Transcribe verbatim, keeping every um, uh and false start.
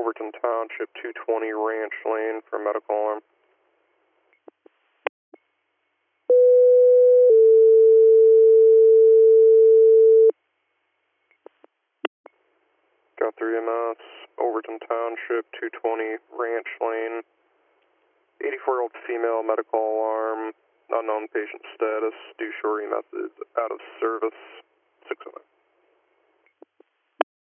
Overton Township, two twenty Ranch Lane for medical alarm. Got three M S, Overton Township, two twenty Ranch Lane. eighty-four-year-old female, medical alarm, unknown patient status, due shorting methods out of service, six oh nine.